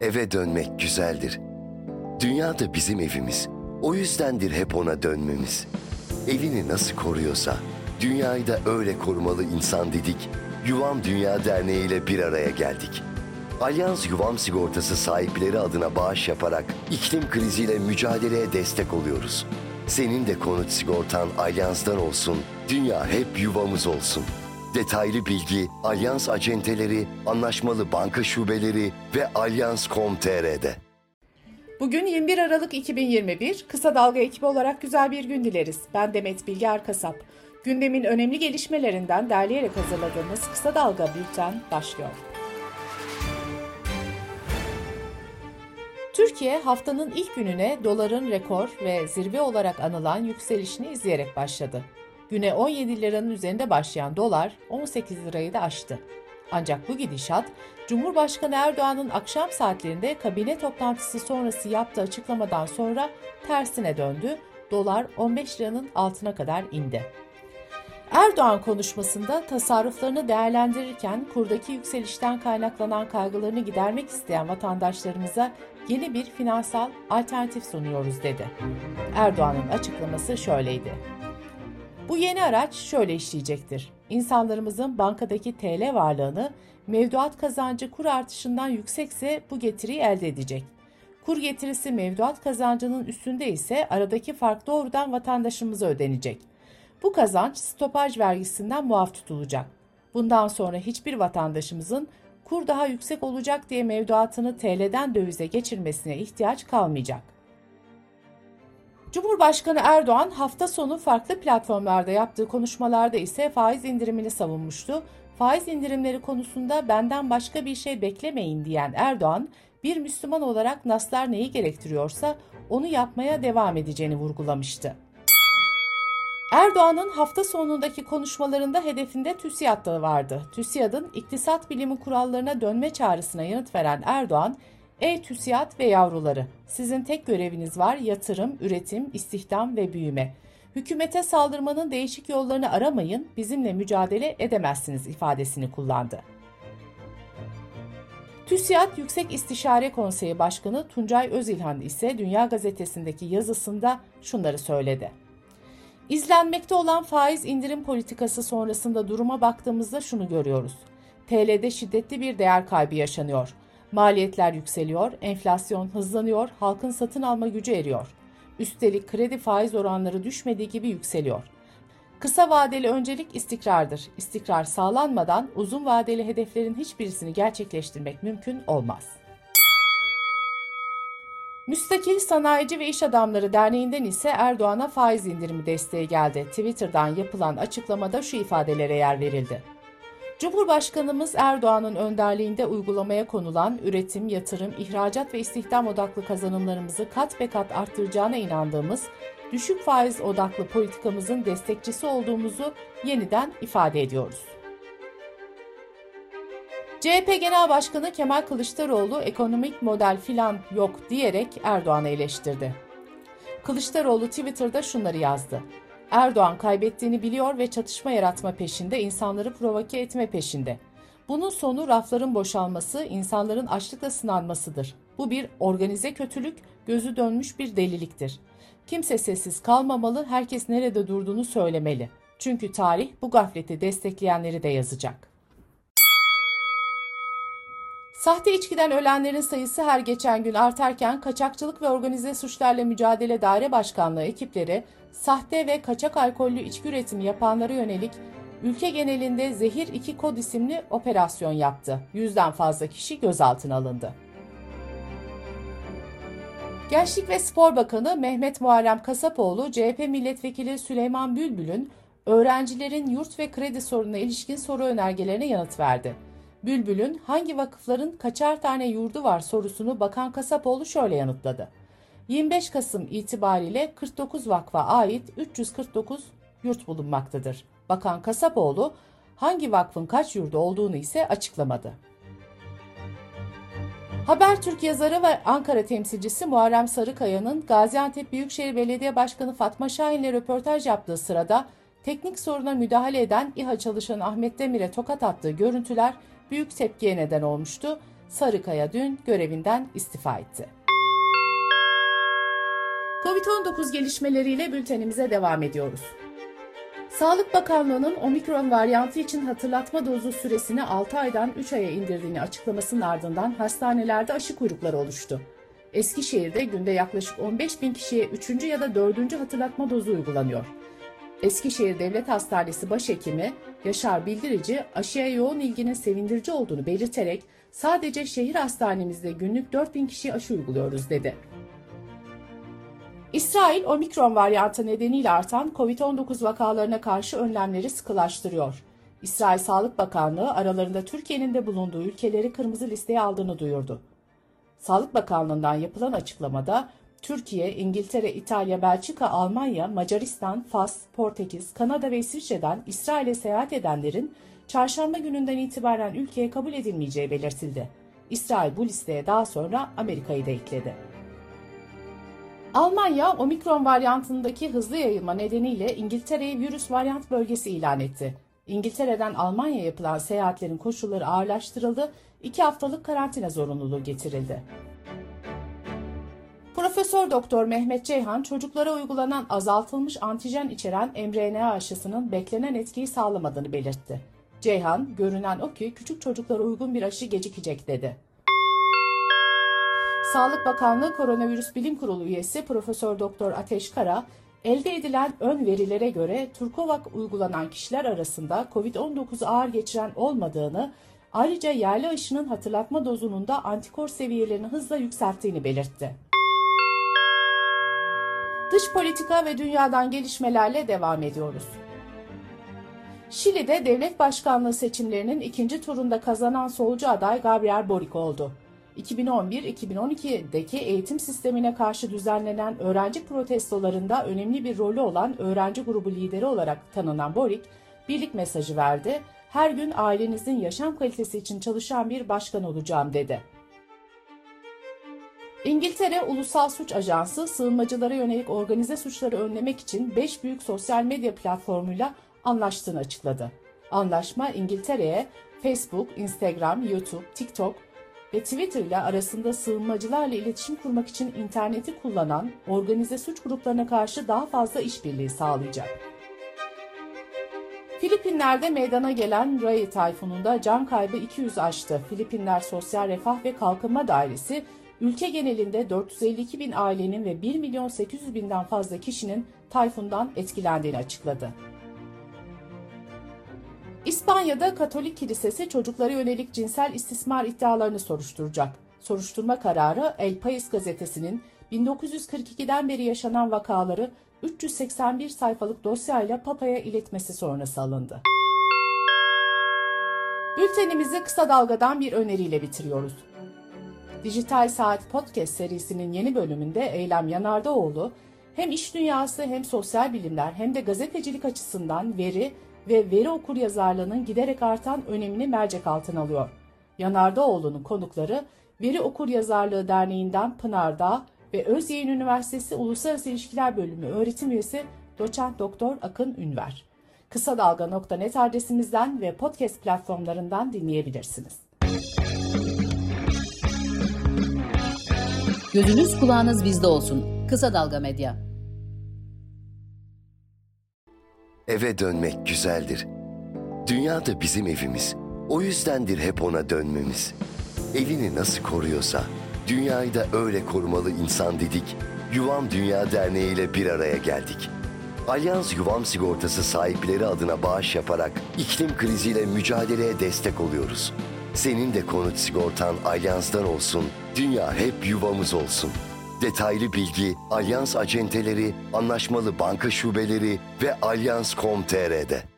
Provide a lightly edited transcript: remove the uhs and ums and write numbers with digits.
Eve dönmek güzeldir. Dünya da bizim evimiz. O yüzdendir hep ona dönmemiz. Evini nasıl koruyorsa, dünyayı da öyle korumalı insan dedik. Yuvam Dünya Derneği ile bir araya geldik. Alyans Yuvam Sigortası sahipleri adına bağış yaparak iklim kriziyle mücadeleye destek oluyoruz. Senin de konut sigortan Alyans'tan olsun, dünya hep yuvamız olsun. Detaylı bilgi Alyans acenteleri, anlaşmalı banka şubeleri ve alyans.com.tr'de. Bugün 21 Aralık 2021, Kısa Dalga ekibi olarak güzel bir gün dileriz. Ben Demet Bilge Erkasap. Gündemin önemli gelişmelerinden derleyerek hazırladığımız Kısa Dalga Bülten başlıyor. Türkiye haftanın ilk gününe doların rekor ve zirve olarak anılan yükselişini izleyerek başladı. Güne 17 liranın üzerinde başlayan dolar 18 lirayı da aştı. Ancak bu gidişat, Cumhurbaşkanı Erdoğan'ın akşam saatlerinde kabine toplantısı sonrası yaptığı açıklamadan sonra tersine döndü, dolar 15 liranın altına kadar indi. Erdoğan konuşmasında tasarruflarını değerlendirirken kurdaki yükselişten kaynaklanan kaygılarını gidermek isteyen vatandaşlarımıza yeni bir finansal alternatif sunuyoruz dedi. Erdoğan'ın açıklaması şöyleydi. Bu yeni araç şöyle işleyecektir. İnsanlarımızın bankadaki TL varlığını mevduat kazancı kur artışından yüksekse bu getiriyi elde edecek. Kur getirisi mevduat kazancının üstünde ise aradaki fark doğrudan vatandaşımıza ödenecek. Bu kazanç stopaj vergisinden muaf tutulacak. Bundan sonra hiçbir vatandaşımızın kur daha yüksek olacak diye mevduatını TL'den dövize geçirmesine ihtiyaç kalmayacak. Cumhurbaşkanı Erdoğan hafta sonu farklı platformlarda yaptığı konuşmalarda ise faiz indirimini savunmuştu. Faiz indirimleri konusunda benden başka bir şey beklemeyin diyen Erdoğan, bir Müslüman olarak naslar neyi gerektiriyorsa onu yapmaya devam edeceğini vurgulamıştı. Erdoğan'ın hafta sonundaki konuşmalarında hedefinde TÜSİAD da vardı. TÜSİAD'ın iktisat bilimi kurallarına dönme çağrısına yanıt veren Erdoğan, "Ey TÜSİAD ve yavruları, sizin tek göreviniz var yatırım, üretim, istihdam ve büyüme. Hükümete saldırmanın değişik yollarını aramayın, bizimle mücadele edemezsiniz" ifadesini kullandı. TÜSİAD Yüksek İstişare Konseyi Başkanı Tuncay Özilhan ise Dünya Gazetesi'ndeki yazısında şunları söyledi. İzlenmekte olan faiz indirim politikası sonrasında duruma baktığımızda şunu görüyoruz. TL'de şiddetli bir değer kaybı yaşanıyor. Maliyetler yükseliyor, enflasyon hızlanıyor, halkın satın alma gücü eriyor. Üstelik kredi faiz oranları düşmediği gibi yükseliyor. Kısa vadeli öncelik istikrardır. İstikrar sağlanmadan uzun vadeli hedeflerin hiçbirisini gerçekleştirmek mümkün olmaz. Müstakil Sanayici ve İş Adamları Derneği'nden ise Erdoğan'a faiz indirimi desteği geldi. Twitter'dan yapılan açıklamada şu ifadelere yer verildi. Cumhurbaşkanımız Erdoğan'ın önderliğinde uygulamaya konulan üretim, yatırım, ihracat ve istihdam odaklı kazanımlarımızı kat be kat arttıracağına inandığımız düşük faiz odaklı politikamızın destekçisi olduğumuzu yeniden ifade ediyoruz. CHP Genel Başkanı Kemal Kılıçdaroğlu ekonomik model filan yok diyerek Erdoğan'ı eleştirdi. Kılıçdaroğlu Twitter'da şunları yazdı. Erdoğan kaybettiğini biliyor ve çatışma yaratma peşinde, insanları provoke etme peşinde. Bunun sonu rafların boşalması, insanların açlıkla sınanmasıdır. Bu bir organize kötülük, gözü dönmüş bir deliliktir. Kimse sessiz kalmamalı, herkes nerede durduğunu söylemeli. Çünkü tarih bu gafleti destekleyenleri de yazacak. Sahte içkiden ölenlerin sayısı her geçen gün artarken Kaçakçılık ve Organize Suçlarla Mücadele Daire Başkanlığı ekipleri sahte ve kaçak alkollü içki üretimi yapanlara yönelik ülke genelinde Zehir 2 Kod isimli operasyon yaptı. 100'den fazla kişi gözaltına alındı. Gençlik ve Spor Bakanı Mehmet Muharrem Kasapoğlu, CHP Milletvekili Süleyman Bülbül'ün öğrencilerin yurt ve kredi sorununa ilişkin soru önergelerine yanıt verdi. Bülbül'ün hangi vakıfların kaçar tane yurdu var sorusunu Bakan Kasapoğlu şöyle yanıtladı. 25 Kasım itibariyle 49 vakfa ait 349 yurt bulunmaktadır. Bakan Kasapoğlu hangi vakfın kaç yurdu olduğunu ise açıklamadı. Habertürk yazarı ve Ankara temsilcisi Muharrem Sarıkaya'nın Gaziantep Büyükşehir Belediye Başkanı Fatma Şahin'le röportaj yaptığı sırada teknik soruna müdahale eden İHA çalışanı Ahmet Demir'e tokat attığı görüntüler büyük tepkiye neden olmuştu. Sarıkaya dün görevinden istifa etti. Covid-19 gelişmeleriyle bültenimize devam ediyoruz. Sağlık Bakanlığı'nın omikron varyantı için hatırlatma dozu süresini 6 aydan 3 aya indirdiğini açıklamasının ardından hastanelerde aşı kuyrukları oluştu. Eskişehir'de günde yaklaşık 15 bin kişiye 3. ya da 4. hatırlatma dozu uygulanıyor. Eskişehir Devlet Hastanesi Başhekimi Yaşar Bildirici, aşıya yoğun ilginin sevindirici olduğunu belirterek sadece şehir hastanemizde günlük 4 bin kişiye aşı uyguluyoruz dedi. İsrail, omikron varyantı nedeniyle artan Covid-19 vakalarına karşı önlemleri sıkılaştırıyor. İsrail Sağlık Bakanlığı aralarında Türkiye'nin de bulunduğu ülkeleri kırmızı listeye aldığını duyurdu. Sağlık Bakanlığı'ndan yapılan açıklamada Türkiye, İngiltere, İtalya, Belçika, Almanya, Macaristan, Fas, Portekiz, Kanada ve İsviçre'den İsrail'e seyahat edenlerin çarşamba gününden itibaren ülkeye kabul edilmeyeceği belirtildi. İsrail bu listeye daha sonra Amerika'yı da ekledi. Almanya, omikron varyantındaki hızlı yayılma nedeniyle İngiltere'yi virüs varyant bölgesi ilan etti. İngiltere'den Almanya'ya yapılan seyahatlerin koşulları ağırlaştırıldı, 2 haftalık karantina zorunluluğu getirildi. Profesör Doktor Mehmet Ceyhan, çocuklara uygulanan azaltılmış antijen içeren mRNA aşısının beklenen etkiyi sağlamadığını belirtti. Ceyhan, görünen o ki küçük çocuklara uygun bir aşı gecikecek dedi. Sağlık Bakanlığı Koronavirüs Bilim Kurulu üyesi Profesör Doktor Ateş Kara, elde edilen ön verilere göre Turkovac uygulanan kişiler arasında COVID-19 ağır geçiren olmadığını, ayrıca yerli aşının hatırlatma dozunun da antikor seviyelerini hızla yükselttiğini belirtti. Dış politika ve dünyadan gelişmelerle devam ediyoruz. Şili'de devlet başkanlığı seçimlerinin ikinci turunda kazanan solcu aday Gabriel Boric oldu. 2011-2012'deki eğitim sistemine karşı düzenlenen öğrenci protestolarında önemli bir rolü olan öğrenci grubu lideri olarak tanınan Boric, birlik mesajı verdi, her gün ailenizin yaşam kalitesi için çalışan bir başkan olacağım dedi. İngiltere Ulusal Suç Ajansı, sığınmacılara yönelik organize suçları önlemek için 5 büyük sosyal medya platformuyla anlaştığını açıkladı. Anlaşma İngiltere'ye Facebook, Instagram, YouTube, TikTok ve Twitter ile arasında sığınmacılarla iletişim kurmak için interneti kullanan organize suç gruplarına karşı daha fazla işbirliği sağlayacak. Filipinler'de meydana gelen Rai tayfununda can kaybı 200 aştı. Filipinler Sosyal Refah ve Kalkınma Dairesi, ülke genelinde 452 bin ailenin ve 1 milyon 800 binden fazla kişinin tayfundan etkilendiğini açıkladı. İspanya'da Katolik Kilisesi çocuklara yönelik cinsel istismar iddialarını soruşturacak. Soruşturma kararı El País gazetesinin 1942'den beri yaşanan vakaları 381 sayfalık dosyayla Papa'ya iletmesi sonrası alındı. Bültenimizi kısa dalgadan bir öneriyle bitiriyoruz. Dijital Saat Podcast serisinin yeni bölümünde Eylem Yanardaoğlu, hem iş dünyası hem sosyal bilimler hem de gazetecilik açısından veri ve veri okuryazarlığının giderek artan önemini mercek altına alıyor. Yanardaoğlu'nun konukları Veri Okuryazarlığı Derneği'nden Pınar Dağ ve Özyeğin Üniversitesi Uluslararası İlişkiler Bölümü öğretim üyesi Doçent Doktor Akın Ünver. Kısa Dalga.net adresimizden ve podcast platformlarından dinleyebilirsiniz. Gözünüz kulağınız bizde olsun. Kısa Dalga Medya. Eve dönmek güzeldir. Dünya da bizim evimiz. O yüzdendir hep ona dönmemiz. Evini nasıl koruyorsa, dünyayı da öyle korumalı insan dedik. Yuvam Dünya Derneği ile bir araya geldik. Alyans Yuvam Sigortası sahipleri adına bağış yaparak iklim kriziyle mücadeleye destek oluyoruz. Senin de konut sigortan Alyans'tan olsun, dünya hep yuvamız olsun. Detaylı bilgi Alyans acenteleri, anlaşmalı banka şubeleri ve alyans.com.tr'de.